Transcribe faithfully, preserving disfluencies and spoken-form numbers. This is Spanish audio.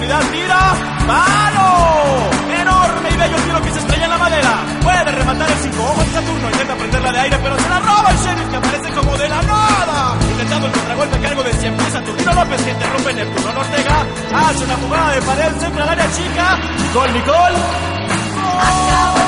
seguridad, tira, ¡palo! Enorme y bello tiro que se estrella en la madera. Puede rematar el cinco ojos de Saturno, intenta prenderla de aire, pero se la roba el Sheriff, que aparece como de la nada. Intentando el contragolpe a cargo de cien pies Saturnino López, que interrumpe Neptuno Ortega. Hace una jugada de pared, centra al área chica. Nicole, Nicole. ¡Gol!